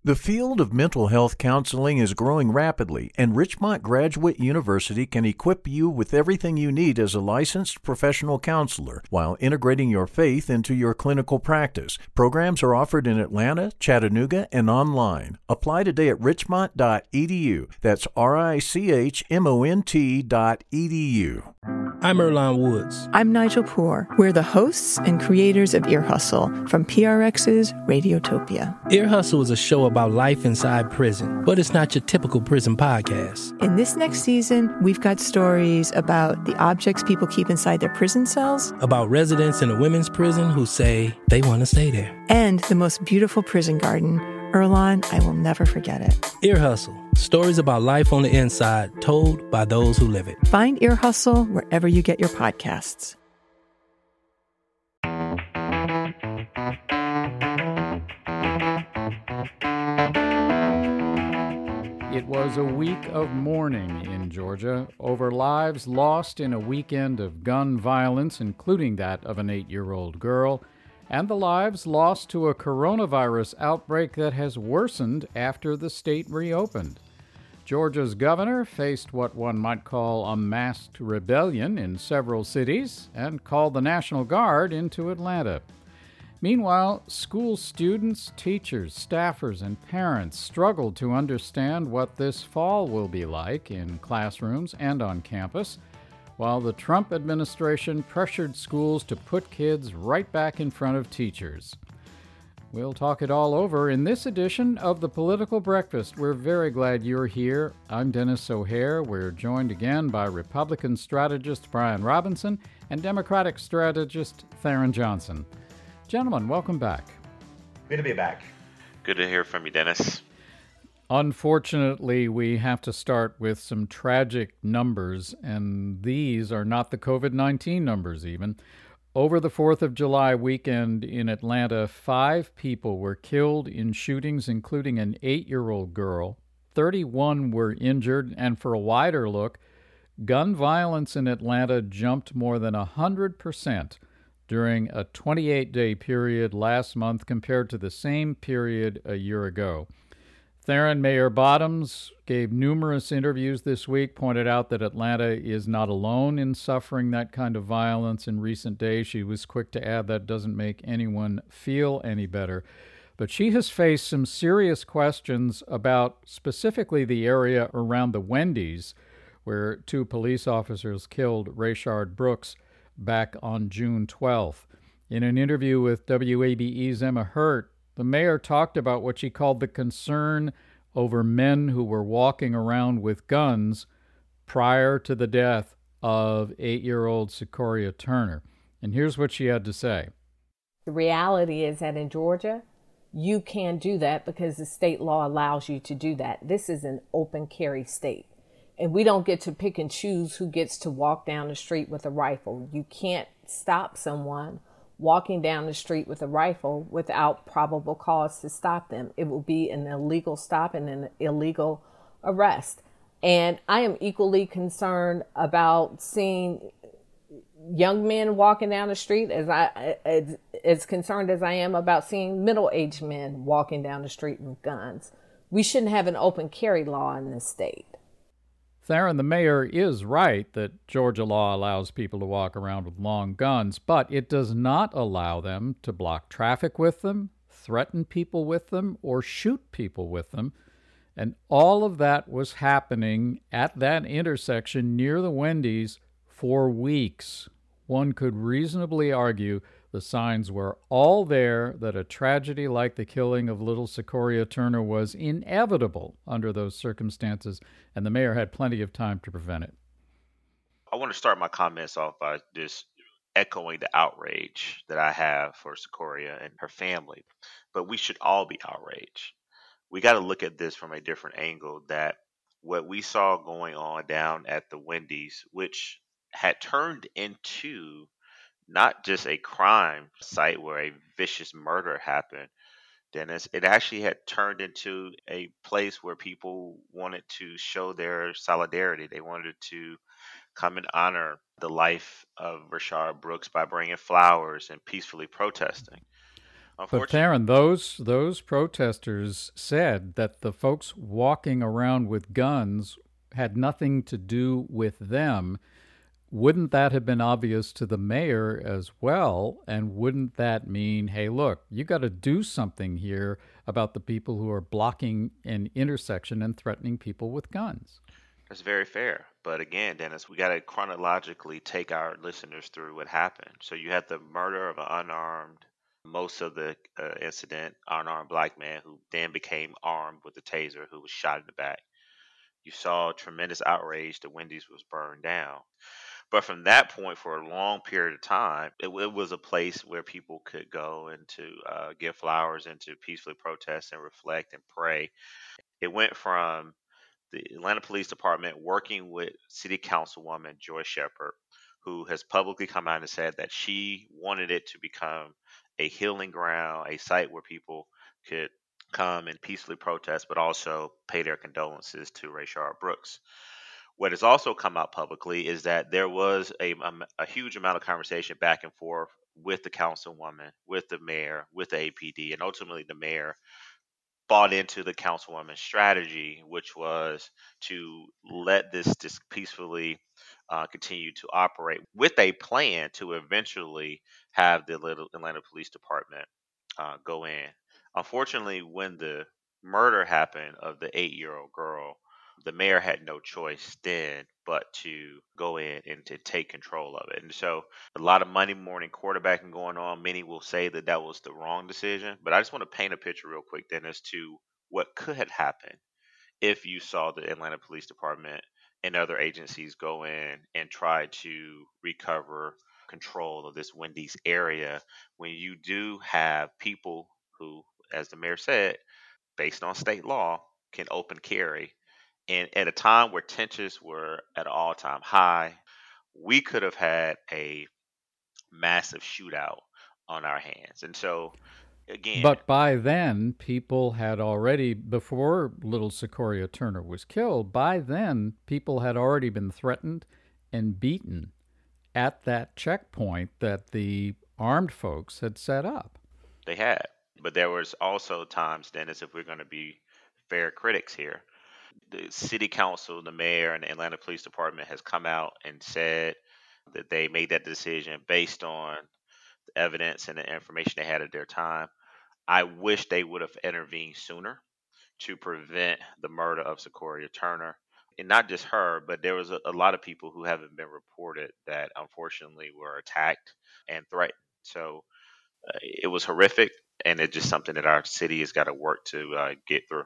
The field of mental health counseling is growing rapidly, and Richmont Graduate University can equip you with everything you need as a licensed professional counselor while integrating your faith into your clinical practice. Programs are offered in Atlanta, Chattanooga, and online. Apply today at richmont.edu. That's richmont.edu. I'm Earlonne Woods. I'm Nigel Poor. We're the hosts and creators of Ear Hustle from PRX's Radiotopia. Ear Hustle is a show about life inside prison, but it's not your typical prison podcast. In this next season, we've got stories about the objects people keep inside their prison cells, about residents in a women's prison who say they want to stay there, and the most beautiful prison garden. Earlonne, I will never forget it. Ear Hustle. Stories about life on the inside, told by those who live it. Find Ear Hustle wherever you get your podcasts. It was a week of mourning in Georgia over lives lost in a weekend of gun violence, including that of an 8-year-old girl, and the lives lost to a coronavirus outbreak that has worsened after the state reopened. Georgia's governor faced what one might call a masked rebellion in several cities and called the National Guard into Atlanta. Meanwhile, school students, teachers, staffers, and parents struggled to understand what this fall will be like in classrooms and on campus, while the Trump administration pressured schools to put kids right back in front of teachers. We'll talk it all over in this edition of The Political Breakfast. We're very glad you're here. I'm Dennis O'Hare. We're joined again by Republican strategist Brian Robinson and Democratic strategist Theron Johnson. Gentlemen, welcome back. Good to be back. Good to hear from you, Dennis. Unfortunately, we have to start with some tragic numbers, and these are not the COVID-19 numbers even. Over the 4th of July weekend in Atlanta, 5 people were killed in shootings, including an 8-year-old girl. 31 were injured, and for a wider look, gun violence in Atlanta jumped more than 100% during a 28-day period last month compared to the same period a year ago. Theron, Mayor Bottoms gave numerous interviews this week, pointed out that Atlanta is not alone in suffering that kind of violence in recent days. She was quick to add that doesn't make anyone feel any better. But she has faced some serious questions about specifically the area around the Wendy's, where 2 police officers killed Rayshard Brooks back on June 12th. In an interview with WABE's Emma Hurt, the mayor talked about what she called the concern over men who were walking around with guns prior to the death of 8-year-old Secoria Turner. And here's what she had to say. The reality is that in Georgia, you can do that because the state law allows you to do that. This is an open carry state. And we don't get to pick and choose who gets to walk down the street with a rifle. You can't stop someone walking down the street with a rifle without probable cause to stop them. It will be an illegal stop and an illegal arrest. And I am equally concerned about seeing young men walking down the street as concerned as I am about seeing middle-aged men walking down the street with guns. We shouldn't have an open carry law in this state. Theron, the mayor is right that Georgia law allows people to walk around with long guns, but it does not allow them to block traffic with them, threaten people with them, or shoot people with them. And all of that was happening at that intersection near the Wendy's for weeks. One could reasonably argue the signs were all there that a tragedy like the killing of little Secoria Turner was inevitable under those circumstances, and the mayor had plenty of time to prevent it. I want to start my comments off by just echoing the outrage that I have for Secoria and her family. But we should all be outraged. We got to look at this from a different angle, that what we saw going on down at the Wendy's, which had turned into not just a crime site where a vicious murder happened, Dennis, it actually had turned into a place where people wanted to show their solidarity. They wanted to come and honor the life of Rayshard Brooks by bringing flowers and peacefully protesting. But Theron, those protesters said that the folks walking around with guns had nothing to do with them. Wouldn't that have been obvious to the mayor as well? And wouldn't that mean, hey, look, you got to do something here about the people who are blocking an intersection and threatening people with guns? That's very fair. But again, Dennis, we got to chronologically take our listeners through what happened. So you had the murder of an unarmed, most of the incident, unarmed black man who then became armed with a taser, who was shot in the back. You saw tremendous outrage. The Wendy's was burned down. But from that point, for a long period of time, it was a place where people could go and to give flowers and to peacefully protest and reflect and pray. It went from the Atlanta Police Department working with City Councilwoman Joy Shepherd, who has publicly come out and said that she wanted it to become a healing ground, a site where people could come and peacefully protest, but also pay their condolences to Rayshard Brooks. What has also come out publicly is that there was a huge amount of conversation back and forth with the councilwoman, with the mayor, with the APD, and ultimately the mayor bought into the councilwoman's strategy, which was to let this peacefully continue to operate with a plan to eventually have the Atlanta Police Department go in. Unfortunately, when the murder happened of the 8-year-old girl, the mayor had no choice then but to go in and to take control of it. And so a lot of Monday morning quarterbacking going on. Many will say that that was the wrong decision. But I just want to paint a picture real quick then as to what could have happened if you saw the Atlanta Police Department and other agencies go in and try to recover control of this Wendy's area, when you do have people who, as the mayor said, based on state law, can open carry. And at a time where tensions were at an all-time high, we could have had a massive shootout on our hands. And so, again, But by then, people had already, before little Secoria Turner was killed, by then, people had already been threatened and beaten at that checkpoint that the armed folks had set up. they had. But there was also times, Dennis, if we're going to be fair critics here, the city council, the mayor, and the Atlanta Police Department has come out and said that they made that decision based on the evidence and the information they had at their time. I wish they would have intervened sooner to prevent the murder of Secoria Turner. And not just her, but there was a lot of people who haven't been reported that unfortunately were attacked and threatened. So it was horrific, and it's just something that our city has got to work to get through.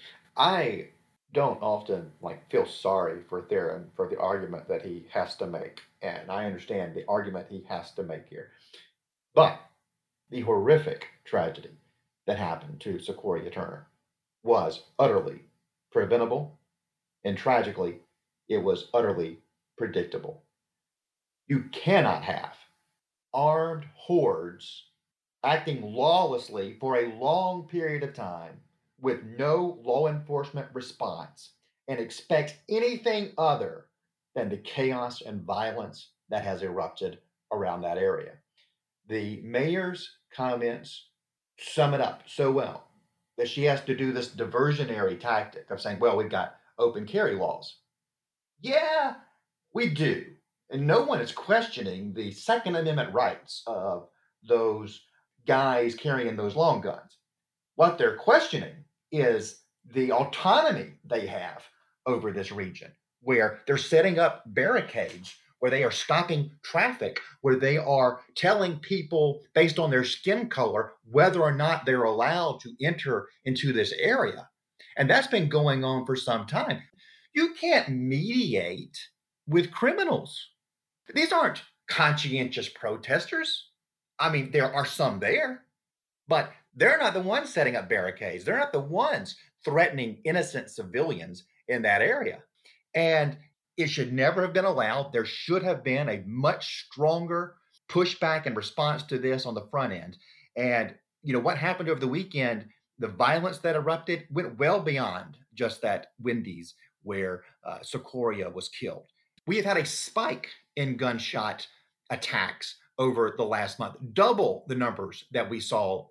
I don't often feel sorry for Theron for the argument that he has to make, and I understand the argument he has to make here. But the horrific tragedy that happened to Secoria Turner was utterly preventable, and tragically, it was utterly predictable. You cannot have armed hordes acting lawlessly for a long period of time with no law enforcement response and expect anything other than the chaos and violence that has erupted around that area. The mayor's comments sum it up so well that she has to do this diversionary tactic of saying, well, we've got open carry laws. Yeah, we do. And no one is questioning the Second Amendment rights of those guys carrying those long guns. What they're questioning is the autonomy they have over this region, where they're setting up barricades, where they are stopping traffic, where they are telling people based on their skin color whether or not they're allowed to enter into this area. And that's been going on for some time. You can't mediate with criminals. These aren't conscientious protesters. I mean, there are some there, but they're not the ones setting up barricades. They're not the ones threatening innocent civilians in that area. And it should never have been allowed. There should have been a much stronger pushback and response to this on the front end. And, what happened over the weekend, the violence that erupted went well beyond just that Wendy's where Secoria was killed. We have had a spike in gunshot attacks over the last month, double the numbers that we saw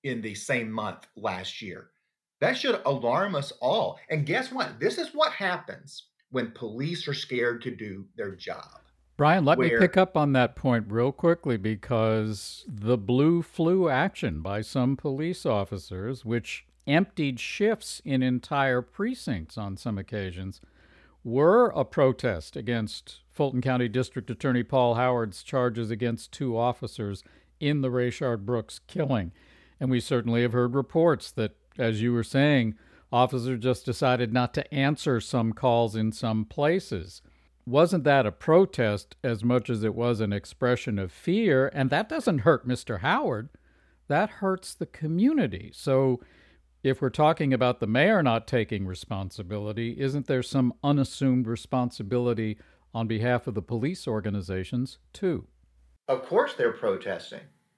in the same month last year. That should alarm us all. And guess what? This is what happens when police are scared to do their job. Brian, let me Where pick up on that point real quickly, because the blue flu action by some police officers, which emptied shifts in entire precincts on some occasions, were a protest against Fulton County District Attorney Paul Howard's charges against 2 officers in the Rayshard Brooks killing. And we certainly have heard reports that, as you were saying, officers just decided not to answer some calls in some places. Wasn't that a protest as much as it was an expression of fear? And that doesn't hurt Mr. Howard. That hurts the community. So if we're talking about the mayor not taking responsibility, isn't there some unassumed responsibility on behalf of the police organizations too? of course they're protesting.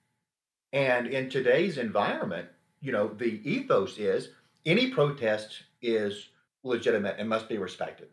And in today's environment, the ethos is any protest is legitimate and must be respected.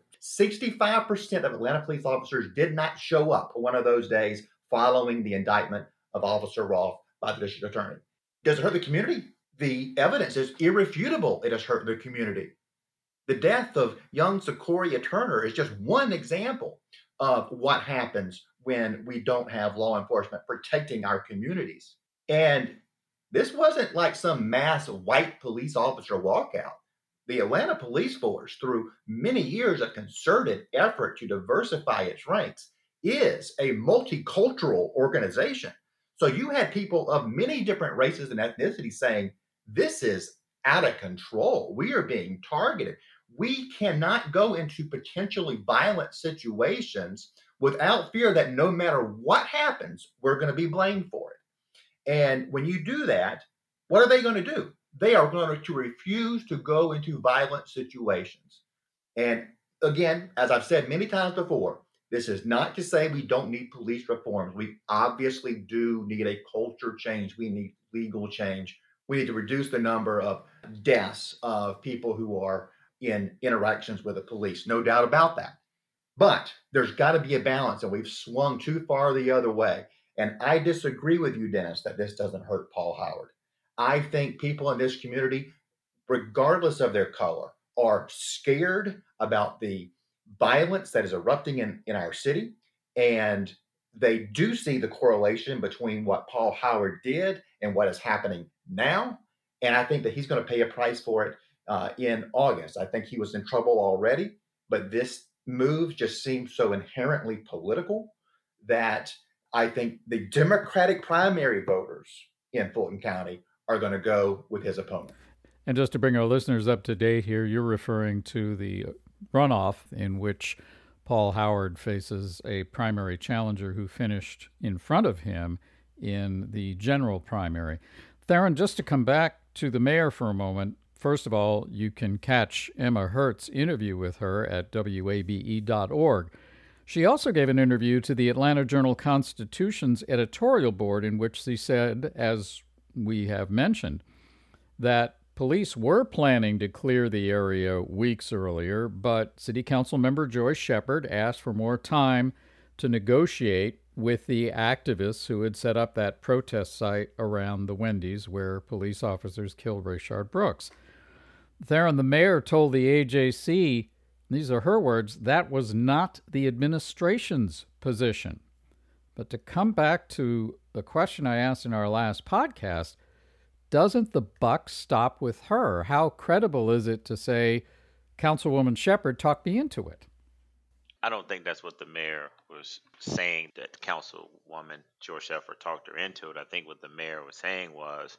65% of Atlanta police officers did not show up one of those days following the indictment of Officer Rolfe by the district attorney. Does it hurt the community? The evidence is irrefutable. It has hurt the community. The death of young Sequoia Turner is just one example of what happens when we don't have law enforcement protecting our communities. And this wasn't like some mass white police officer walkout. The Atlanta police force, through many years of concerted effort to diversify its ranks, is a multicultural organization. So you had people of many different races and ethnicities saying, this is out of control. We are being targeted. We cannot go into potentially violent situations without fear that no matter what happens, we're going to be blamed for it. And when you do that, what are they going to do? They are going to refuse to go into violent situations. And again, as I've said many times before, this is not to say we don't need police reforms. We obviously do need a culture change. We need legal change. We need to reduce the number of deaths of people who are in interactions with the police. No doubt about that. But there's got to be a balance, and we've swung too far the other way. And I disagree with you, Dennis, that this doesn't hurt Paul Howard. I think people in this community, regardless of their color, are scared about the violence that is erupting in our city. And they do see the correlation between what Paul Howard did and what is happening now. And I think that he's going to pay a price for it in August. I think he was in trouble already, but this move just seems so inherently political that I think the Democratic primary voters in Fulton County are going to go with his opponent. And just to bring our listeners up to date here, you're referring to the runoff in which Paul Howard faces a primary challenger who finished in front of him in the general primary. Theron, just to come back to the mayor for a moment, first of all, you can catch Emma Hertz's interview with her at wabe.org. She also gave an interview to the Atlanta Journal-Constitution's editorial board in which she said, as we have mentioned, that police were planning to clear the area weeks earlier, but City Council member Joyce Shepard asked for more time to negotiate with the activists who had set up that protest site around the Wendy's where police officers killed Rayshard Brooks. Theron, the mayor told the AJC, these are her words, that was not the administration's position. But to come back to the question I asked in our last podcast, doesn't the buck stop with her? How credible is it to say, Councilwoman Shepard talked me into it? I don't think that's what the mayor was saying, that Councilwoman Joyce Shepard talked her into it. I think what the mayor was saying was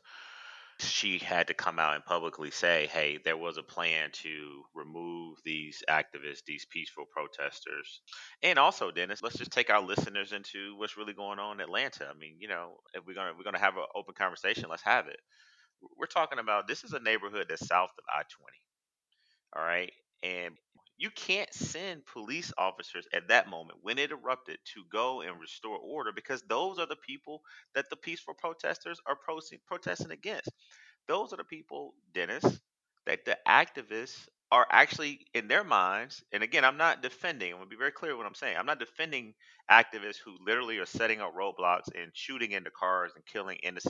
she had to come out and publicly say, hey, there was a plan to remove these activists, these peaceful protesters. And also, Dennis, let's just take our listeners into what's really going on in Atlanta. I mean, if we're gonna have an open conversation, let's have it. We're talking about, this is a neighborhood that's south of I-20. All right. And you can't send police officers at that moment when it erupted to go and restore order, because those are the people that the peaceful protesters are protesting against. Those are the people, Dennis, that the activists are actually, in their minds, and again, I'm not defending, I'm going to be very clear what I'm saying. I'm not defending activists who literally are setting up roadblocks and shooting into cars and killing innocent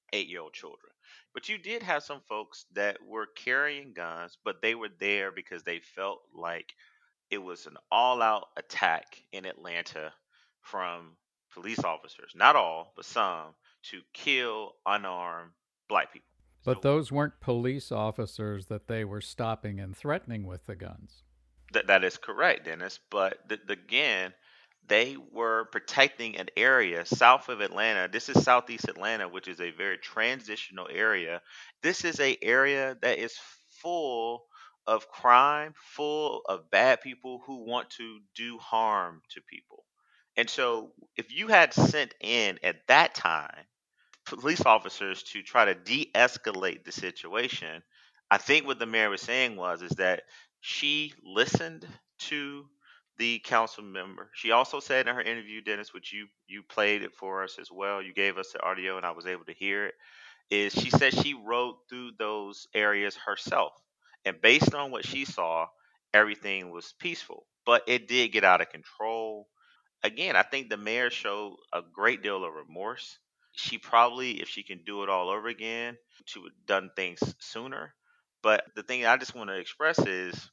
8-year-old children. But you did have some folks that were carrying guns, but they were there because they felt like it was an all out attack in Atlanta from police officers, not all, but some, to kill unarmed black people. But So those weren't police officers that they were stopping and threatening with the guns. that is correct, Dennis. But again, they were protecting an area south of Atlanta. This is Southeast Atlanta, which is a very transitional area. This is a area that is full of crime, full of bad people who want to do harm to people. And so, if you had sent in at that time police officers to try to de-escalate the situation, I think what the mayor was saying was is that she listened to the council member. She also said in her interview, Dennis, which you played it for us as well. You gave us the audio and I was able to hear it. Is she said she rode through those areas herself, and based on what she saw, everything was peaceful. But it did get out of control. Again, I think the mayor showed a great deal of remorse. She probably, if she can do it all over again, she would have done things sooner. But the thing I just want to express is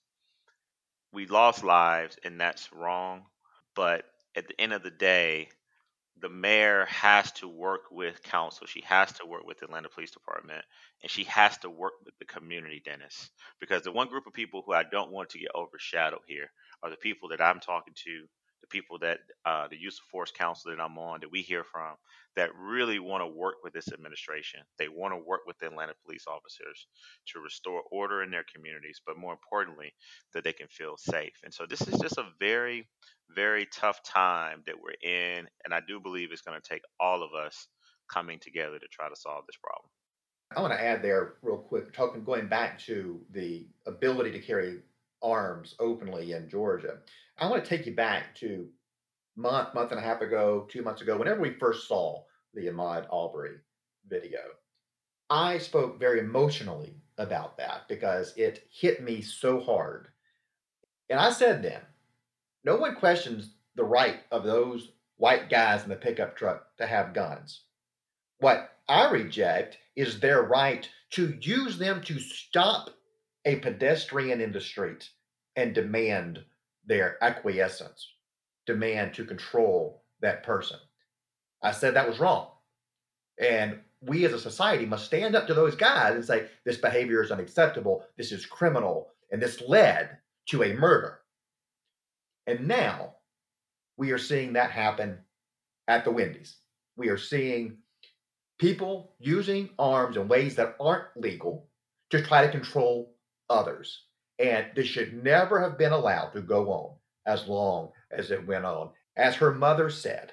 we lost lives and that's wrong. But at the end of the day, the mayor has to work with council. She has to work with the Atlanta Police Department, and she has to work with the community, Dennis. Because the one group of people who I don't want to get overshadowed here are the people that I'm talking to, the people that the use of force council that I'm on, that we hear from, that really want to work with this administration. They want to work with the Atlanta police officers to restore order in their communities, but more importantly, that they can feel safe. And so this is just a very very tough time that we're in, and I do believe it's going to take all of us coming together to try to solve this problem. I want to add there real quick, going back to the ability to carry arms openly in Georgia. I want to take you back to month and a half ago, 2 months ago, whenever we first saw the Ahmaud Arbery video. I spoke very emotionally about that because it hit me so hard. And I said then, no one questions the right of those white guys in the pickup truck to have guns. What I reject is their right to use them to stop a pedestrian in the street and demand their acquiescence, demand to control that person. I said that was wrong. And we as a society must stand up to those guys and say, this behavior is unacceptable, this is criminal, and this led to a murder. And now we are seeing that happen at the Wendy's. We are seeing people using arms in ways that aren't legal to try to control others. And this should never have been allowed to go on as long as it went on. As her mother said,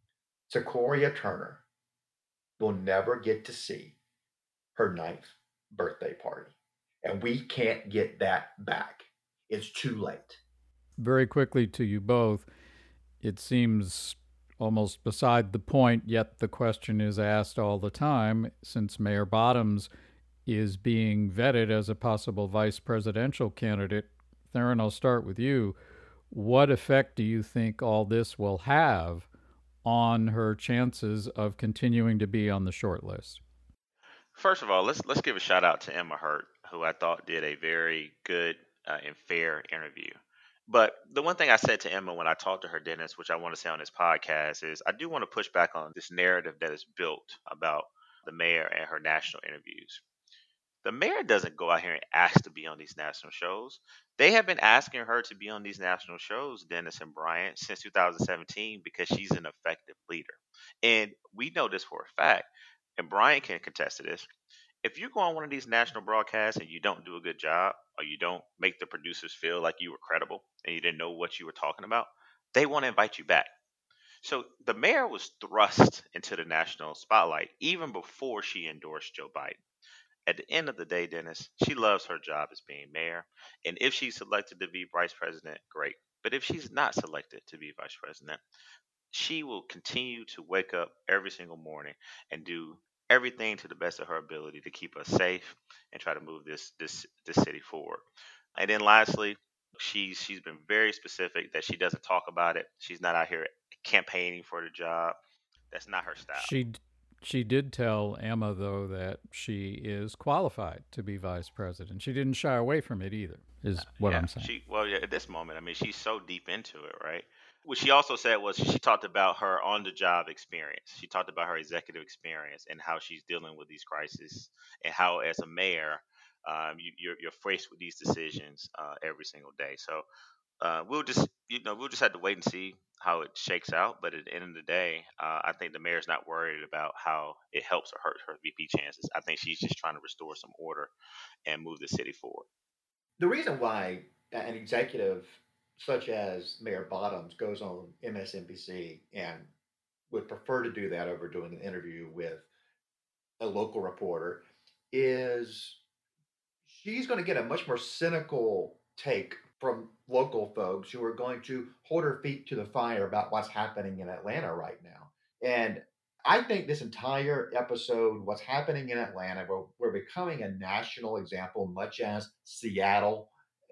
Sequoia Turner will never get to see her 9th birthday party. And we can't get that back. It's too late. Very quickly to you both, it seems almost beside the point, yet the question is asked all the time, since Mayor Bottoms is being vetted as a possible vice presidential candidate. Theron, I'll start with you. What effect do you think all this will have on her chances of continuing to be on the short list? First of all, let's give a shout out to Emma Hurt, who I thought did a very good and fair interview. But the one thing I said to Emma when I talked to her, Dennis, which I want to say on this podcast, is I do want to push back on this narrative that is built about the mayor and her national interviews. The mayor doesn't go out here and ask to be on these national shows. They have been asking her to be on these national shows, Dennis and Bryant, since 2017 because she's an effective leader. And we know this for a fact, and Brian can contest to this. If you go on one of these national broadcasts and you don't do a good job, or you don't make the producers feel like you were credible and you didn't know what you were talking about, they want to invite you back. So the mayor was thrust into the national spotlight even before she endorsed Joe Biden. At the end of the day, Dennis, she loves her job as being mayor. And if she's selected to be vice president, great. But if she's not selected to be vice president, she will continue to wake up every single morning and do everything to the best of her ability to keep us safe and try to move this city forward. And then lastly, she's been very specific that she doesn't talk about it. She's not out here campaigning for the job. That's not her style. She did tell Emma, though, that she is qualified to be vice president. She didn't shy away from it either, is what Yeah, I'm saying. at this moment, I mean, she's so deep into it, right? What she also said was she talked about her on the job experience. She talked about her executive experience and how she's dealing with these crises, and how, as a mayor, you're faced with these decisions every single day. So we'll just have to wait and see how it shakes out. But at the end of the day, I think the mayor's not worried about how it helps or hurts her VP chances. I think she's just trying to restore some order and move the city forward. The reason why an executive such as Mayor Bottoms goes on MSNBC and would prefer to do that over doing an interview with a local reporter is she's going to get a much more cynical take from local folks who are going to hold her feet to the fire about what's happening in Atlanta right now. And I think this entire episode, what's happening in Atlanta, we're becoming a national example, much as Seattle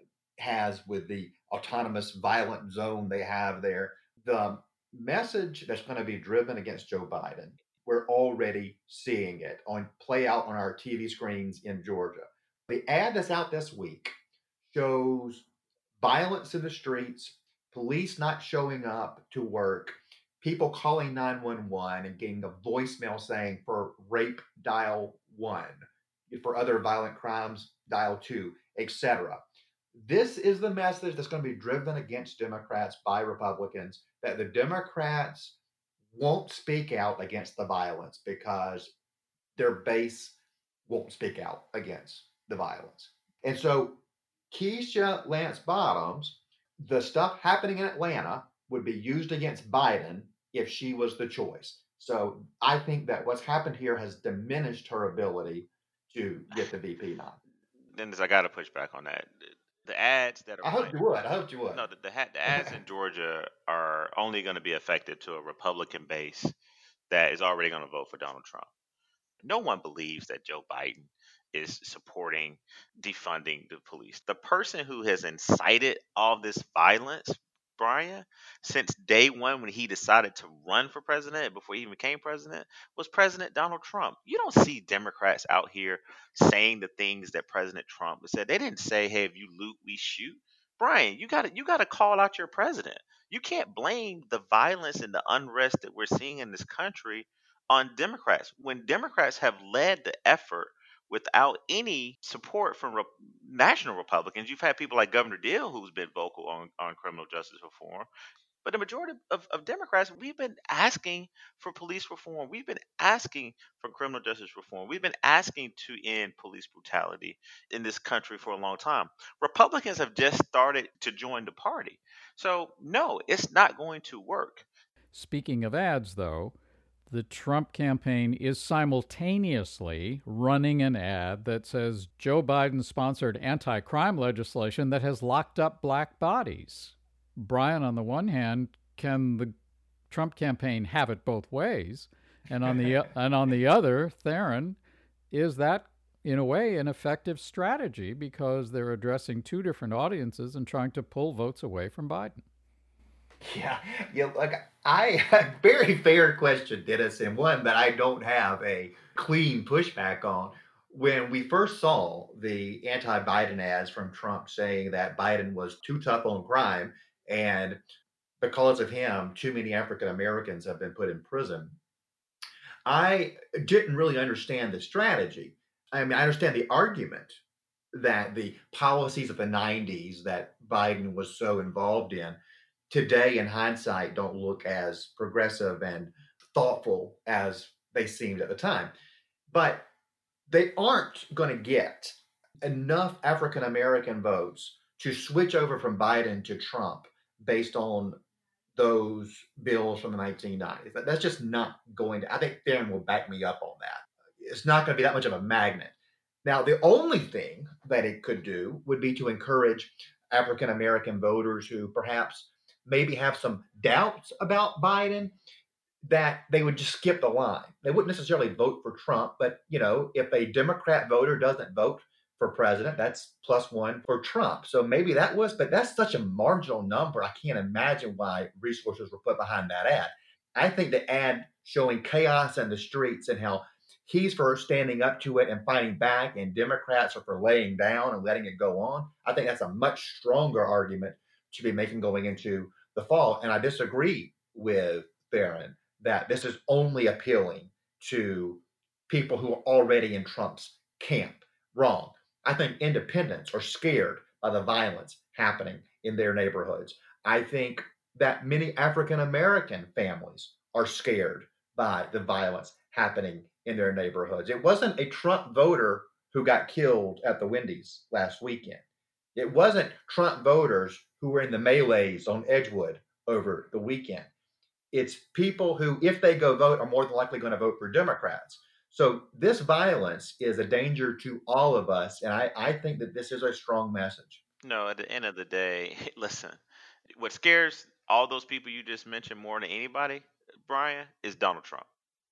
has with the autonomous violent zone they have there. The message that's going to be driven against Joe Biden, we're already seeing it play out on our TV screens in Georgia. The ad that's out this week shows violence in the streets, police not showing up to work, people calling 911 and getting a voicemail saying for rape, dial 1, for other violent crimes, dial 2, etc. This is the message that's going to be driven against Democrats by Republicans, that the Democrats won't speak out against the violence because their base won't speak out against the violence. And so Keisha Lance Bottoms, the stuff happening in Atlanta would be used against Biden if she was the choice. So I think that what's happened here has diminished her ability to get the VP nod. Dennis, I got to push back on that. The ads that are I hoped you would. No, the ads in Georgia are only going to be effective to a Republican base that is already going to vote for Donald Trump. No one believes that Joe Biden is supporting defunding the police. The person who has incited all this violence, Brian, since day one when he decided to run for president before he even became president, was President Donald Trump. You don't see Democrats out here saying the things that President Trump said. They didn't say, "Hey, if you loot, we shoot." Brian, you got to call out your president. You can't blame the violence and the unrest that we're seeing in this country on Democrats when Democrats have led the effort without any support from national Republicans. You've had people like Governor Deal who's been vocal on criminal justice reform. But the majority of Democrats, we've been asking for police reform. We've been asking for criminal justice reform. We've been asking to end police brutality in this country for a long time. Republicans have just started to join the party. So, no, it's not going to work. Speaking of ads, though, the Trump campaign is simultaneously running an ad that says Joe Biden sponsored anti-crime legislation that has locked up black bodies. Brian, on the one hand, can the Trump campaign have it both ways? And on the other, Theron, is that in a way an effective strategy because they're addressing two different audiences and trying to pull votes away from Biden? Yeah, like very fair question, Dennis, and one that I don't have a clean pushback on. When we first saw the anti-Biden ads from Trump saying that Biden was too tough on crime, and because of him, too many African Americans have been put in prison, I didn't really understand the strategy. I mean, I understand the argument that the policies of the 90s that Biden was so involved in today, in hindsight, don't look as progressive and thoughtful as they seemed at the time. But they aren't going to get enough African American votes to switch over from Biden to Trump based on those bills from the 1990s. That's just not going to, I think Theron will back me up on that. It's not going to be that much of a magnet. Now, the only thing that it could do would be to encourage African American voters who perhaps maybe have some doubts about Biden, that they would just skip the line. They wouldn't necessarily vote for Trump, but if a Democrat voter doesn't vote for president, that's +1 for Trump. So maybe but that's such a marginal number. I can't imagine why resources were put behind that ad. I think the ad showing chaos in the streets and how he's for standing up to it and fighting back, and Democrats are for laying down and letting it go on. I think that's a much stronger argument to be making going into the fall. And I disagree with Theron that this is only appealing to people who are already in Trump's camp. Wrong. I think independents are scared by the violence happening in their neighborhoods. I think that many African American families are scared by the violence happening in their neighborhoods. It wasn't a Trump voter who got killed at the Wendy's last weekend. It wasn't Trump voters who were in the melees on Edgewood over the weekend. It's people who, if they go vote, are more than likely going to vote for Democrats. So this violence is a danger to all of us, and I think that this is a strong message. No, at the end of the day, listen, what scares all those people you just mentioned more than anybody, Brian, is Donald Trump.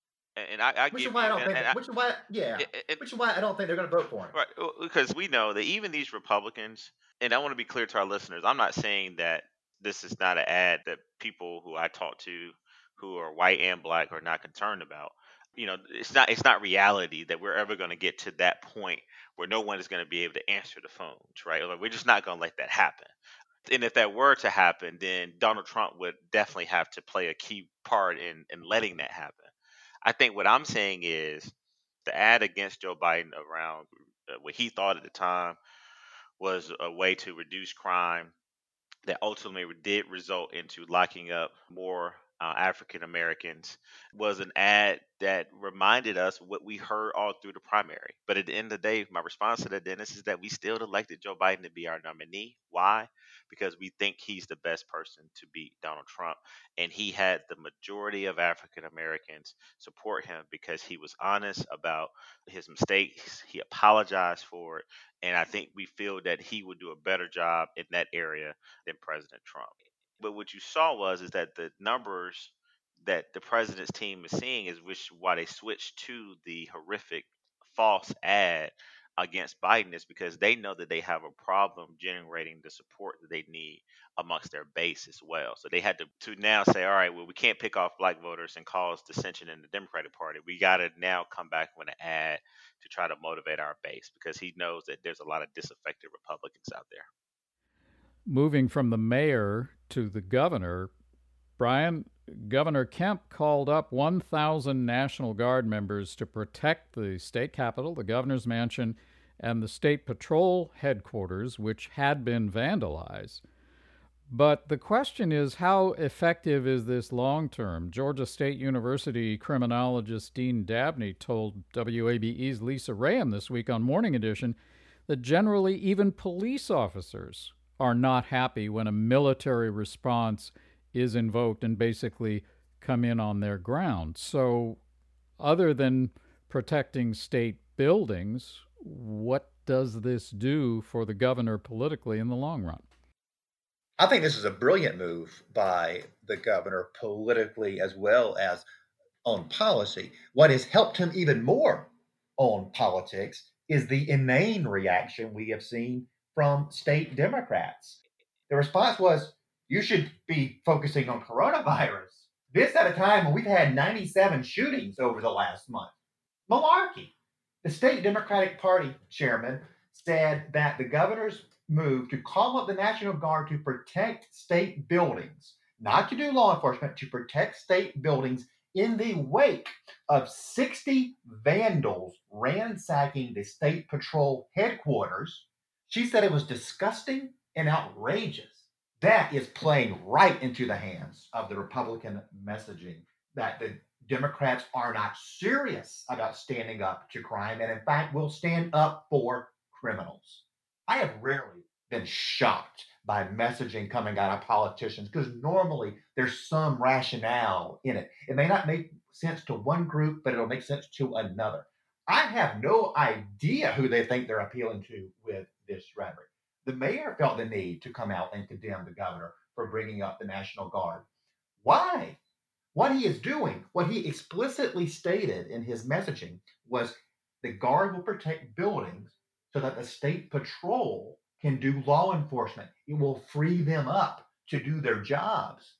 And I Which give is why I you, don't think. and I, Which is why, yeah. it, Which is why I don't think they're going to vote for him. right, because we know that even these Republicans, and I want to be clear to our listeners, I'm not saying that this is not an ad that people who I talk to who are white and black are not concerned about. It's not reality that we're ever going to get to that point where no one is going to be able to answer the phones, right? Like, we're just not going to let that happen. And if that were to happen, then Donald Trump would definitely have to play a key part in letting that happen. I think what I'm saying is the ad against Joe Biden around what he thought at the time was a way to reduce crime that ultimately did result into locking up more African Americans was an ad that reminded us what we heard all through the primary. But at the end of the day, my response to that, Dennis, is that we still elected Joe Biden to be our nominee. Why? Because we think he's the best person to beat Donald Trump. And he had the majority of African Americans support him because he was honest about his mistakes. He apologized for it. And I think we feel that he would do a better job in that area than President Trump. But what you saw is that the numbers that the president's team is seeing is why they switched to the horrific false ad against Biden is because they know that they have a problem generating the support that they need amongst their base as well. So they had to now say, all right, well, we can't pick off black voters and cause dissension in the Democratic Party. We got to now come back with an ad to try to motivate our base because he knows that there's a lot of disaffected Republicans out there. Moving from the mayor to the governor, Brian, Governor Kemp called up 1,000 National Guard members to protect the state capitol, the governor's mansion, and the state patrol headquarters, which had been vandalized. But the question is, how effective is this long term? Georgia State University criminologist Dean Dabney told WABE's Lisa Rayam this week on Morning Edition that generally even police officers are not happy when a military response is invoked and basically come in on their ground. So other than protecting state buildings, what does this do for the governor politically in the long run? I think this is a brilliant move by the governor politically as well as on policy. What has helped him even more on politics is the inane reaction we have seen from state Democrats. The response was, you should be focusing on coronavirus. This at a time when we've had 97 shootings over the last month. Malarkey. The state Democratic Party chairman said that the governor's move to call up the National Guard to protect state buildings, not to do law enforcement, to protect state buildings in the wake of 60 vandals ransacking the state patrol headquarters. She said it was disgusting and outrageous. That is playing right into the hands of the Republican messaging that the Democrats are not serious about standing up to crime and, in fact, will stand up for criminals. I have rarely been shocked by messaging coming out of politicians because normally there's some rationale in it. It may not make sense to one group, but it'll make sense to another. I have no idea who they think they're appealing to with this rhetoric. The mayor felt the need to come out and condemn the governor for bringing up the National Guard. Why? What he is doing, what he explicitly stated in his messaging was the Guard will protect buildings so that the state patrol can do law enforcement. It will free them up to do their jobs.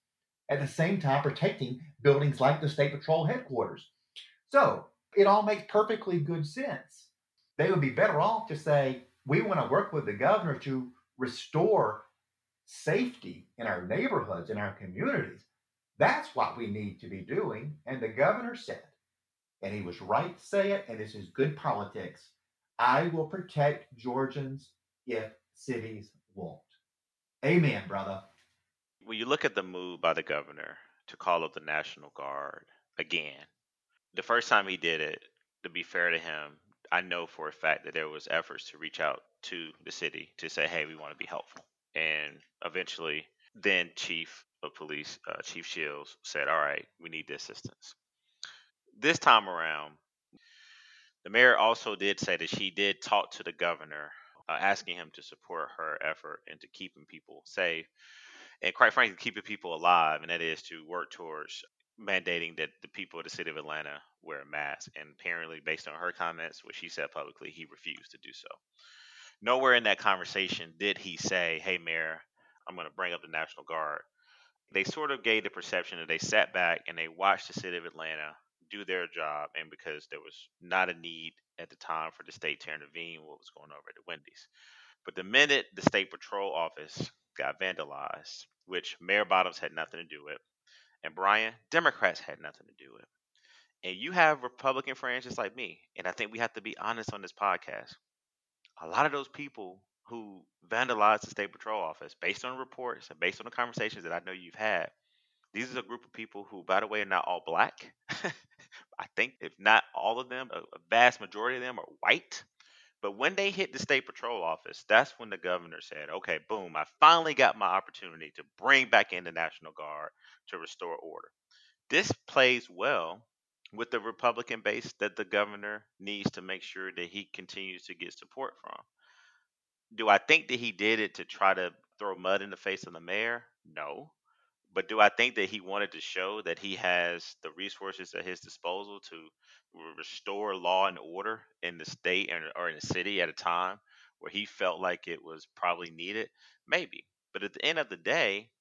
at the same time protecting buildings like the State Patrol headquarters. So it all makes perfectly good sense. They would be better off to say, we want to work with the governor to restore safety in our neighborhoods, in our communities. That's what we need to be doing. And the governor said, and he was right to say it, and this is good politics, I will protect Georgians if cities won't. Amen, brother. When you look at the move by the governor to call up the National Guard again, the first time he did it, to be fair to him, I know for a fact that there was efforts to reach out to the city to say, hey, we want to be helpful. And eventually, then Chief of Police, Chief Shields, said, all right, we need the assistance. This time around, the mayor also did say that she did talk to the governor, asking him to support her effort into keeping people safe and, quite frankly, keeping people alive, and that is to work towards mandating that the people of the city of Atlanta wear a mask. And apparently, based on her comments, what she said publicly, he refused to do so. Nowhere in that conversation did he say, hey, Mayor, I'm going to bring up the National Guard. They sort of gave the perception that they sat back and they watched the city of Atlanta do their job, and because there was not a need at the time for the state to intervene what was going over at the Wendy's. But the minute the state patrol office got vandalized, which Mayor Bottoms had nothing to do with, and Brian, Democrats had nothing to do with, and you have Republican friends just like me, and I think we have to be honest on this podcast, a lot of those people who vandalized the state patrol office, based on reports and based on the conversations that I know you've had, these are a group of people who, by the way, are not all black. I think if not all of them, a vast majority of them are white. But when they hit the state patrol office, that's when the governor said, okay, boom, I finally got my opportunity to bring back in the National Guard to restore order. This plays well with the Republican base that the governor needs to make sure that he continues to get support from. Do I think that he did it to try to throw mud in the face of the mayor? No. But do I think that he wanted to show that he has the resources at his disposal to restore law and order in the state or in the city at a time where he felt like it was probably needed? Maybe. But at the end of the day,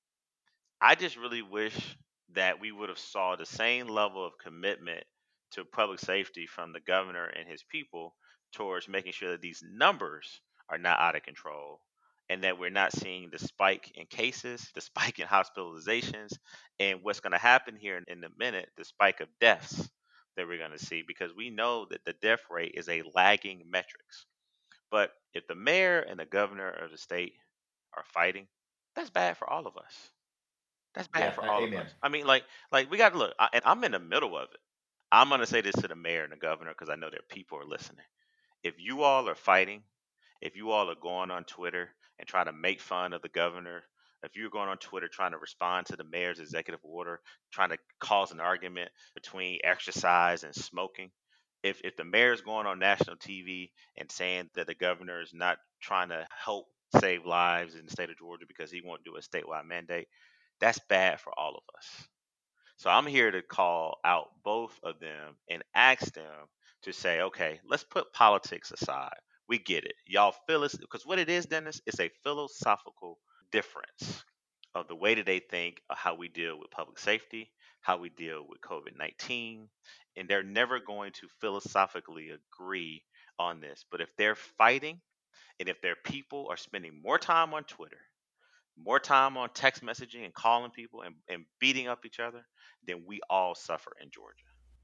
I just really wish that we would have saw the same level of commitment to public safety from the governor and his people towards making sure that these numbers are not out of control, and that we're not seeing the spike in cases, the spike in hospitalizations, and what's going to happen here in a minute, the spike of deaths that we're going to see, because we know that the death rate is a lagging metrics. But if the mayor and the governor of the state are fighting, that's bad for all of us. That's bad for all amen. of us. I mean, like we got to look, and I'm in the middle of it. I'm going to say this to the mayor and the governor because I know their people are listening. If you all are fighting, if you all are going on Twitter and trying to make fun of the governor, if you're going on Twitter trying to respond to the mayor's executive order, trying to cause an argument between exercise and smoking, if the mayor's going on national TV and saying that the governor is not trying to help save lives in the state of Georgia because he won't do a statewide mandate, that's bad for all of us. So I'm here to call out both of them and ask them to say, okay, let's put politics aside. We get it. Y'all feel it, because what it is, Dennis, is a philosophical difference of the way that they think of how we deal with public safety, how we deal with COVID-19, and they're never going to philosophically agree on this. But if they're fighting, and if their people are spending more time on Twitter, more time on text messaging and calling people and beating up each other, then we all suffer in Georgia.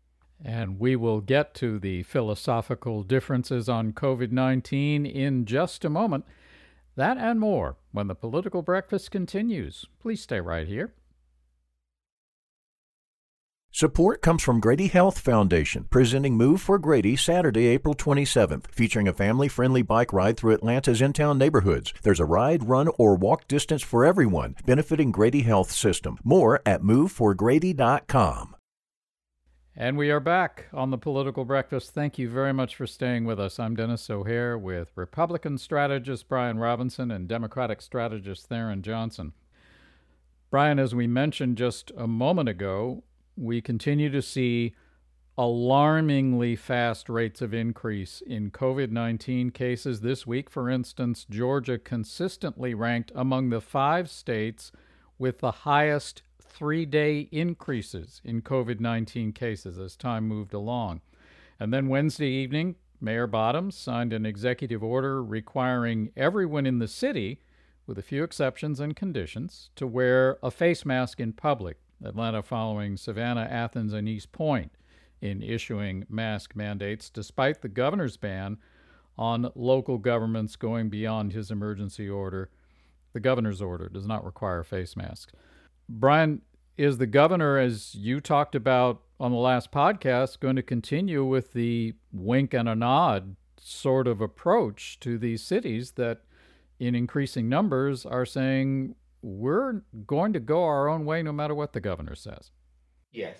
And we will get to the philosophical differences on COVID-19 in just a moment. That and more when the Political Breakfast continues. Please stay right here. Support comes from Grady Health Foundation, presenting Move for Grady Saturday, April 27th, featuring a family-friendly bike ride through Atlanta's in-town neighborhoods. There's a ride, run, or walk distance for everyone, benefiting Grady Health System. More at moveforgrady.com. And we are back on the Political Breakfast. Thank you very much for staying with us. I'm Dennis O'Hare with Republican strategist Brian Robinson and Democratic strategist Theron Johnson. Brian, as we mentioned just a moment ago, we continue to see alarmingly fast rates of increase in COVID-19 cases. This week, for instance, Georgia consistently ranked among the 5 states with the highest 3-day increases in COVID-19 cases as time moved along. And then Wednesday evening, Mayor Bottoms signed an executive order requiring everyone in the city, with a few exceptions and conditions, to wear a face mask in public. Atlanta following Savannah, Athens, and East Point in issuing mask mandates, despite the governor's ban on local governments going beyond his emergency order. The governor's order does not require face masks. Brian, is the governor, as you talked about on the last podcast, going to continue with the wink and a nod sort of approach to these cities that in increasing numbers are saying we're going to go our own way no matter what the governor says? Yes.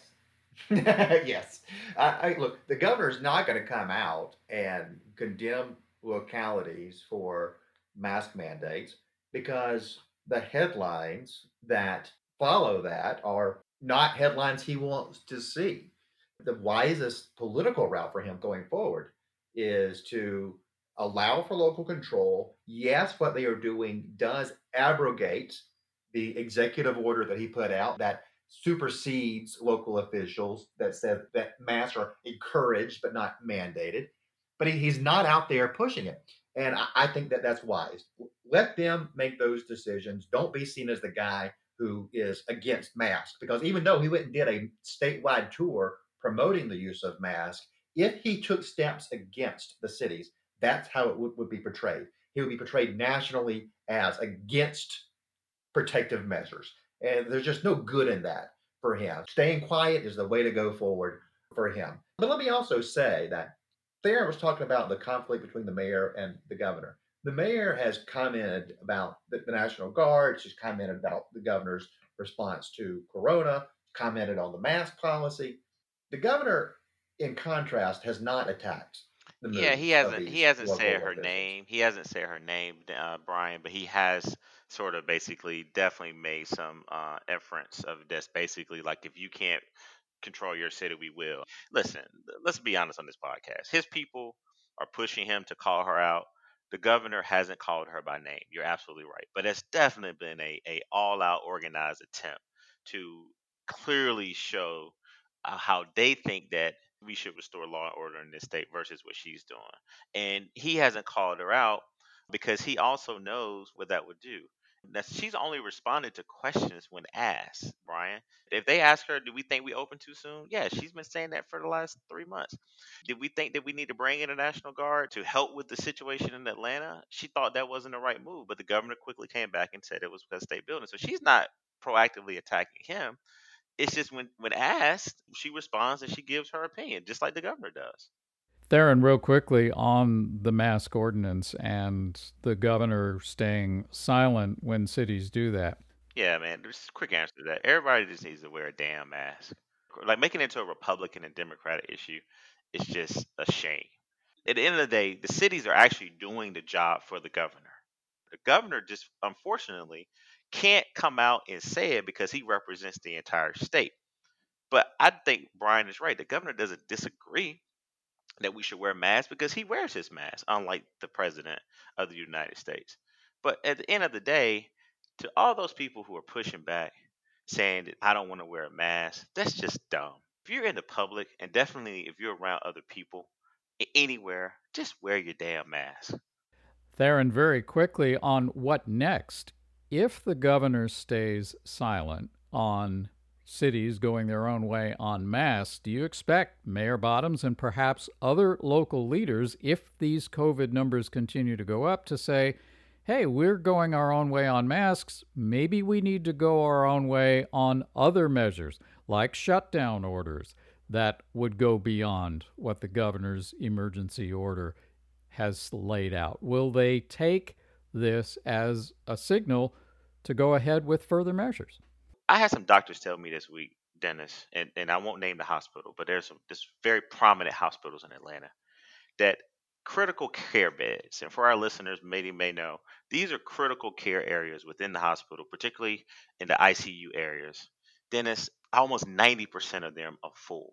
Yes. Look, the governor's not going to come out and condemn localities for mask mandates because the headlines that follow that are not headlines he wants to see. The wisest political route for him going forward is to allow for local control. Yes, what they are doing does abrogate the executive order that he put out that supersedes local officials that said that masks are encouraged but not mandated. But he's not out there pushing it. And I think that that's wise. Let them make those decisions. Don't be seen as the guy who is against masks, because even though he went and did a statewide tour promoting the use of masks, if he took steps against the cities, that's how it would be portrayed. He would be portrayed nationally as against protective measures. And there's just no good in that for him. Staying quiet is the way to go forward for him. But let me also say that Theron was talking about the conflict between the mayor and the governor. The mayor has commented about the National Guard. She's commented about the governor's response to Corona, commented on the mask policy. The governor, in contrast, has not attacked the moves Yeah, he of hasn't. He these hasn't local said her officials. name. He hasn't said her name, Brian, but he has sort of basically definitely made some inference of this. Basically, like, if you can't control your city, we will. Listen, let's be honest on this podcast. His people are pushing him to call her out. The governor hasn't called her by name. You're absolutely right, but it's definitely been a all out organized attempt to clearly show how they think that we should restore law and order in this state versus what she's doing. And he hasn't called her out because he also knows what that would do. That she's only responded to questions when asked, Brian. If they ask her, do we think we open too soon? Yeah, she's been saying that for the last 3 months. Did we think that we need to bring in the National Guard to help with the situation in Atlanta? She thought that wasn't the right move, but the governor quickly came back and said it was because of state building. So she's not proactively attacking him. It's just when asked, she responds and she gives her opinion, just like the governor does. Theron, real quickly on the mask ordinance and the governor staying silent when cities do that. Yeah, man, there's a quick answer to that. Everybody just needs to wear a damn mask. Like, making it into a Republican and Democratic issue is just a shame. At the end of the day, the cities are actually doing the job for the governor. The governor just, unfortunately, can't come out and say it because he represents the entire state. But I think Brian is right. The governor doesn't disagree that we should wear masks because he wears his mask, unlike the president of the United States. But at the end of the day, to all those people who are pushing back, saying that I don't want to wear a mask, that's just dumb. If you're in the public, and definitely if you're around other people anywhere, just wear your damn mask. Theron, very quickly on what next. If the governor stays silent on cities going their own way en masse, do you expect Mayor Bottoms and perhaps other local leaders, if these COVID numbers continue to go up, to say, hey, we're going our own way on masks, maybe we need to go our own way on other measures, like shutdown orders, that would go beyond what the governor's emergency order has laid out? Will they take this as a signal to go ahead with further measures? I had some doctors tell me this week, Dennis, and I won't name the hospital, but there's very prominent hospitals in Atlanta that critical care beds, and for our listeners, maybe may know, these are critical care areas within the hospital, particularly in the ICU areas. Dennis, almost 90% of them are full.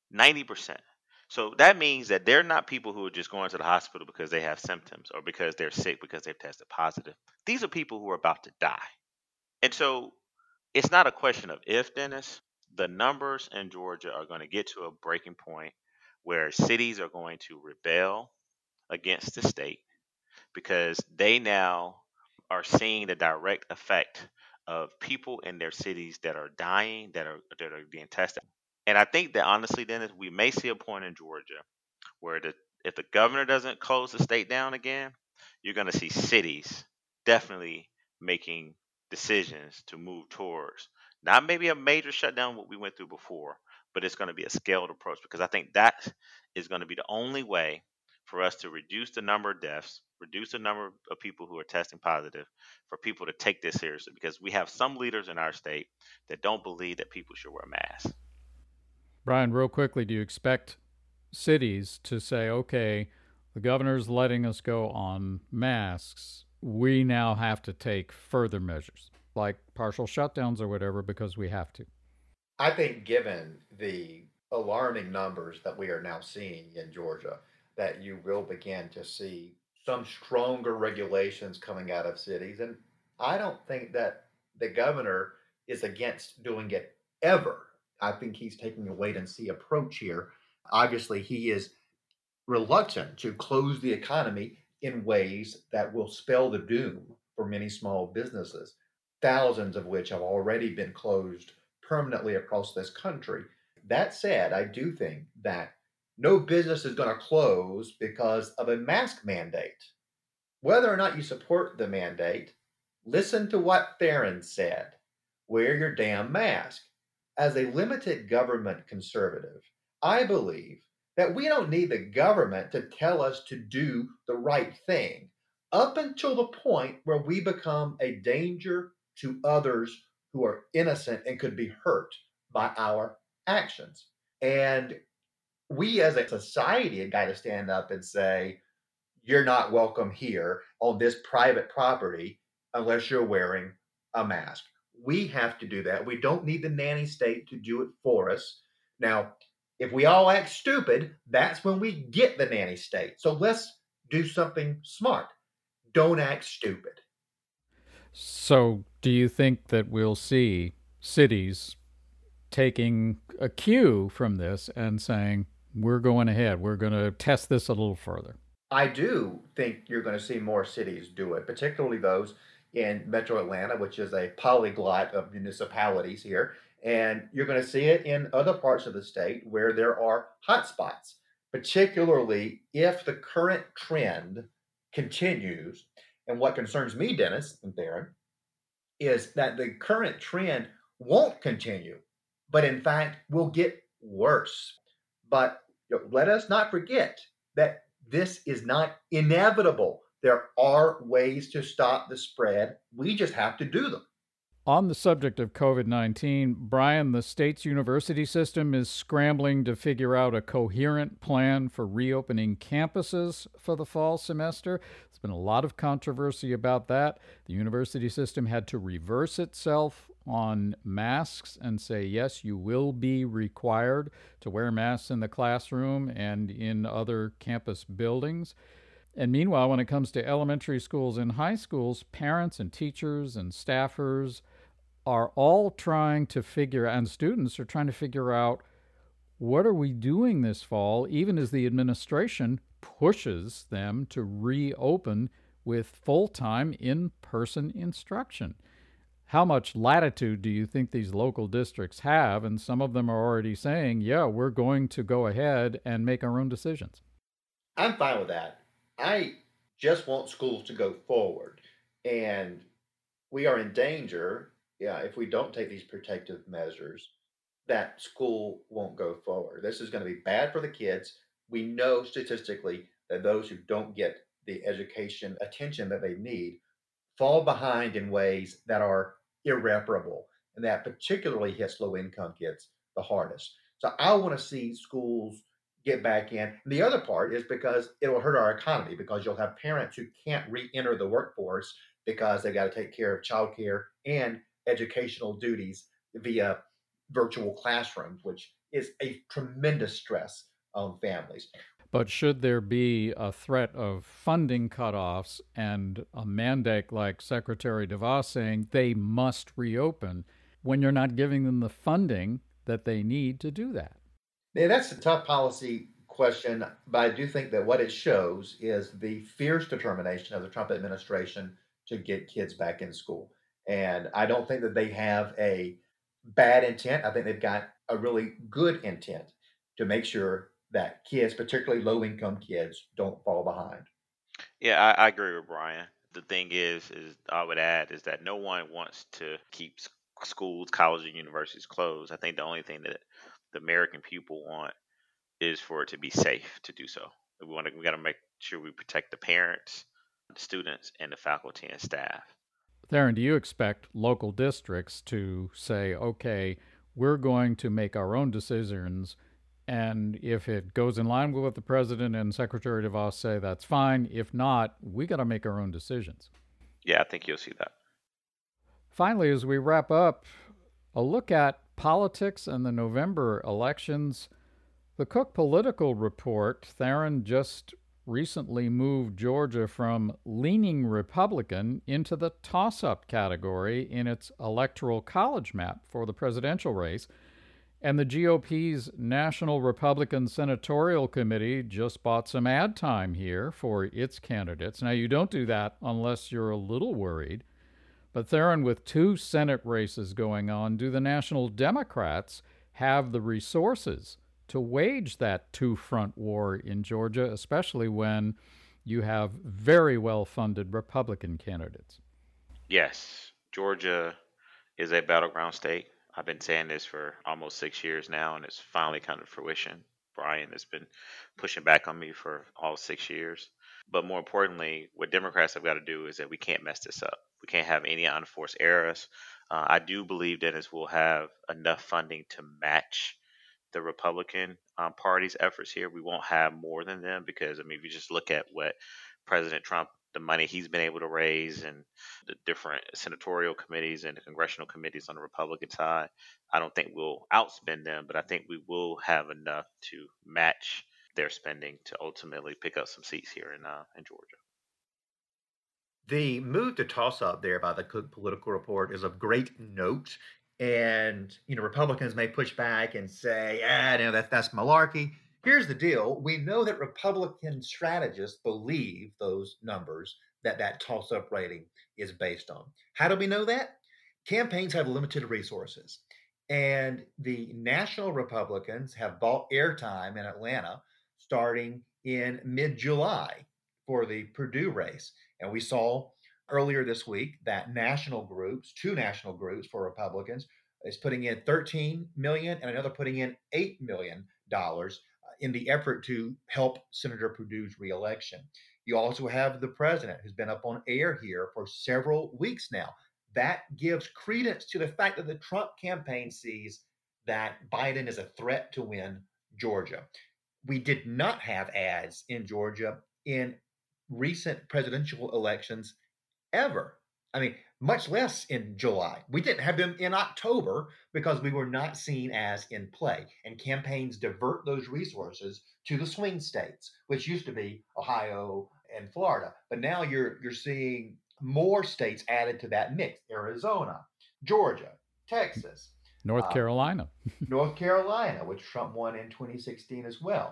90%. So that means that they're not people who are just going to the hospital because they have symptoms or because they're sick because they've tested positive. These are people who are about to die. And so It's not a question of if, Dennis. The numbers in Georgia are going to get to a breaking point where cities are going to rebel against the state because they now are seeing the direct effect of people in their cities that are dying, that are being tested. And I think that honestly, Dennis, we may see a point in Georgia where if the governor doesn't close the state down again, you're going to see cities definitely making decisions to move towards not maybe a major shutdown what we went through before, but it's going to be a scaled approach because I think that is going to be the only way for us to reduce the number of deaths, reduce the number of people who are testing positive, for people to take this seriously because we have some leaders in our state that don't believe that people should wear masks. Brian, real quickly, do you expect cities to say, okay, the governor's letting us go on masks. We now have to take further measures, like partial shutdowns or whatever, because we have to? I think given the alarming numbers that we are now seeing in Georgia, that you will begin to see some stronger regulations coming out of cities. And I don't think that the governor is against doing it ever. I think he's taking a wait and see approach here. Obviously, he is reluctant to close the economy in ways that will spell the doom for many small businesses, thousands of which have already been closed permanently across this country. That said, I do think that no business is going to close because of a mask mandate. Whether or not you support the mandate, listen to what Theron said. Wear your damn mask. As a limited government conservative, I believe that we don't need the government to tell us to do the right thing up until the point where we become a danger to others who are innocent and could be hurt by our actions. And we as a society have got to stand up and say, you're not welcome here on this private property unless you're wearing a mask. We have to do that. We don't need the nanny state to do it for us. Now, if we all act stupid, that's when we get the nanny state. So let's do something smart. Don't act stupid. So, do you think that we'll see cities taking a cue from this and saying, we're going ahead, we're going to test this a little further? I do think you're going to see more cities do it, particularly those in Metro Atlanta, which is a polyglot of municipalities here. And you're going to see it in other parts of the state where there are hotspots, particularly if the current trend continues. And what concerns me, Dennis and Theron, is that the current trend won't continue, but in fact will get worse. But let us not forget that this is not inevitable. There are ways to stop the spread. We just have to do them. On the subject of COVID-19, Brian, the state's university system is scrambling to figure out a coherent plan for reopening campuses for the fall semester. There's been a lot of controversy about that. The university system had to reverse itself on masks and say, yes, you will be required to wear masks in the classroom and in other campus buildings. And meanwhile, when it comes to elementary schools and high schools, parents and teachers and staffers are all trying to figure, and students are trying to figure out, what are we doing this fall, even as the administration pushes them to reopen with full-time in-person instruction. How much latitude do you think these local districts have? And some of them are already saying, yeah, we're going to go ahead and make our own decisions. I'm fine with that. I just want schools to go forward. And we are in danger, if we don't take these protective measures, that school won't go forward. This is going to be bad for the kids. We know statistically that those who don't get the education attention that they need fall behind in ways that are irreparable, and that particularly hits low-income kids the hardest. So I want to see schools get back in. And the other part is because it'll hurt our economy, because you'll have parents who can't re-enter the workforce because they got to take care of childcare and educational duties via virtual classrooms, which is a tremendous stress on families. But should there be a threat of funding cutoffs and a mandate like Secretary DeVos saying they must reopen, when you're not giving them the funding that they need to do that? Yeah, that's a tough policy question, but I do think that what it shows is the fierce determination of the Trump administration to get kids back in school. And I don't think that they have a bad intent. I think they've got a really good intent to make sure that kids, particularly low income kids, don't fall behind. Yeah, I agree with Brian. The thing is I would add is that no one wants to keep schools, colleges, and universities closed. I think the only thing that the American people want is for it to be safe to do so. We got to make sure we protect the parents, the students, and the faculty and staff. Theron, do you expect local districts to say, okay, we're going to make our own decisions, and if it goes in line with what the president and Secretary DeVos say, that's fine. If not, we got to make our own decisions? Yeah, I think you'll see that. Finally, as we wrap up, a look at politics and the November elections. The Cook Political Report, Theron, just recently moved Georgia from leaning Republican into the toss-up category in its electoral college map for the presidential race. And the GOP's National Republican Senatorial Committee just bought some ad time here for its candidates. Now, you don't do that unless you're a little worried. But Theron, with 2 Senate races going on, do the National Democrats have the resources to wage that two-front war in Georgia, especially when you have very well-funded Republican candidates? Yes, Georgia is a battleground state. I've been saying this for almost 6 years now, and it's finally come to fruition. Brian has been pushing back on me for all 6 years. But more importantly, what Democrats have got to do is that we can't mess this up. We can't have any unforced errors. I do believe Dennis will have enough funding to match the Republican Party's efforts here. We won't have more than them because, I mean, if you just look at what President Trump, the money he's been able to raise and the different senatorial committees and the congressional committees on the Republican side, I don't think we'll outspend them, but I think we will have enough to match their spending to ultimately pick up some seats here in Georgia. The move to toss up there by the Cook Political Report is of great note. And, Republicans may push back and say, that's malarkey. Here's the deal. We know that Republican strategists believe those numbers that toss-up rating is based on. How do we know that? Campaigns have limited resources. And the national Republicans have bought airtime in Atlanta starting in mid-July for the Perdue race. And we saw earlier this week that two national groups for Republicans is putting in $13 million and another putting in $8 million in the effort to help Senator Perdue's reelection. You also have the president who's been up on air here for several weeks now. That gives credence to the fact that the Trump campaign sees that Biden is a threat to win Georgia. We did not have ads in Georgia in recent presidential elections ever. I mean, much less in July. We didn't have them in October because we were not seen as in play. And campaigns divert those resources to the swing states, which used to be Ohio and Florida. But now you're seeing more states added to that mix: Arizona, Georgia, Texas, North Carolina. North Carolina, which Trump won in 2016 as well.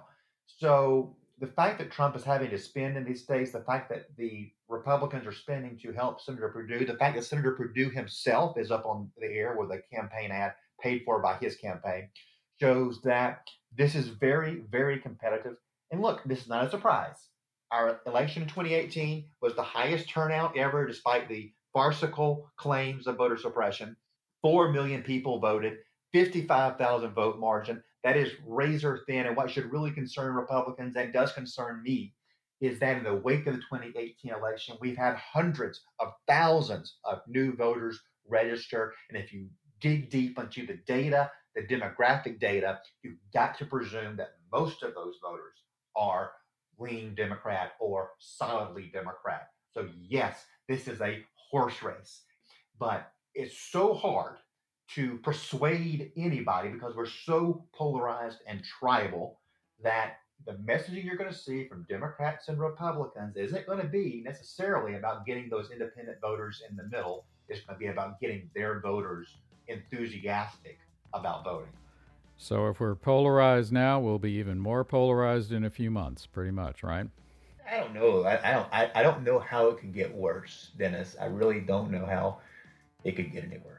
So the fact that Trump is having to spend in these states, the fact that the Republicans are spending to help Senator Perdue, the fact that Senator Perdue himself is up on the air with a campaign ad paid for by his campaign, shows that this is very, very competitive. And look, this is not a surprise. Our election in 2018 was the highest turnout ever, despite the farcical claims of voter suppression. 4 million people voted, 55,000 vote margin. That is razor thin. And what should really concern Republicans, and does concern me, is that in the wake of the 2018 election, we've had hundreds of thousands of new voters register. And if you dig deep into the data, the demographic data, you've got to presume that most of those voters are lean Democrat or solidly Democrat. So yes, this is a horse race, but it's so hard to persuade anybody because we're so polarized and tribal that the messaging you're going to see from Democrats and Republicans isn't going to be necessarily about getting those independent voters in the middle. It's going to be about getting their voters enthusiastic about voting. So if we're polarized now, we'll be even more polarized in a few months, pretty much, right? I don't know. I don't know how it could get worse, Dennis. I really don't know how it could get any worse.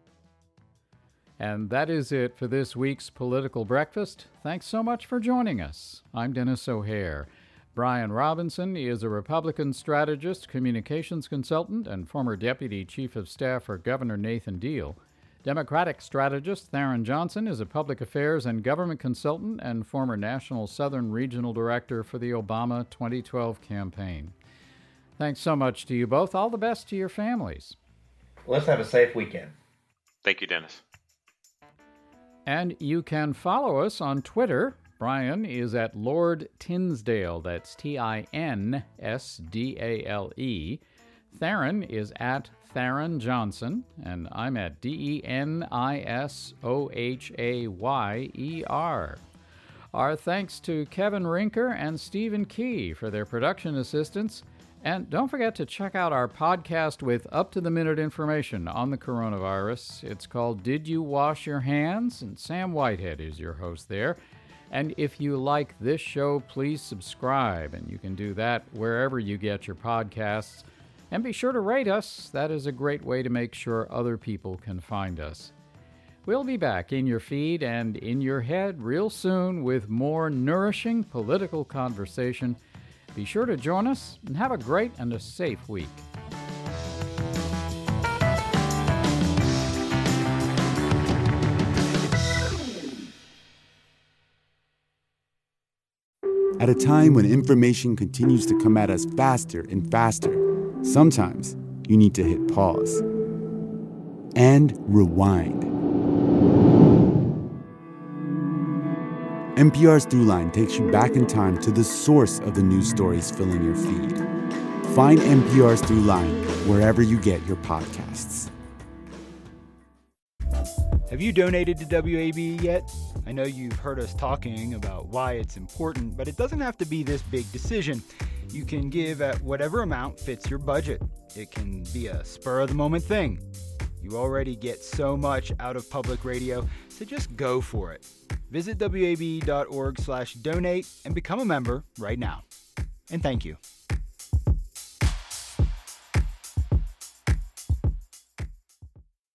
And that is it for this week's Political Breakfast. Thanks so much for joining us. I'm Dennis O'Hare. Brian Robinson is a Republican strategist, communications consultant, and former Deputy Chief of Staff for Governor Nathan Deal. Democratic strategist Theron Johnson is a public affairs and government consultant and former National Southern Regional Director for the Obama 2012 campaign. Thanks so much to you both. All the best to your families. Let's have a safe weekend. Thank you, Dennis. And you can follow us on Twitter. Brian is at Lord Tinsdale, that's Tinsdale. Theron is at Theron Johnson, and I'm at Denisohayer. Our thanks to Kevin Rinker and Stephen Key for their production assistance. And don't forget to check out our podcast with up-to-the-minute information on the coronavirus. It's called Did You Wash Your Hands? And Sam Whitehead is your host there. And if you like this show, please subscribe, and you can do that wherever you get your podcasts. And be sure to rate us. That is a great way to make sure other people can find us. We'll be back in your feed and in your head real soon with more nourishing political conversation. Be sure to join us and have a great and a safe week. At a time when information continues to come at us faster and faster, sometimes you need to hit pause and rewind. NPR's Throughline takes you back in time to the source of the news stories filling your feed. Find NPR's Throughline wherever you get your podcasts. Have you donated to WAB yet? I know you've heard us talking about why it's important, but it doesn't have to be this big decision. You can give at whatever amount fits your budget. It can be a spur-of-the-moment thing. You already get so much out of public radio, so just go for it. Visit WAB.org/donate and become a member right now. And thank you.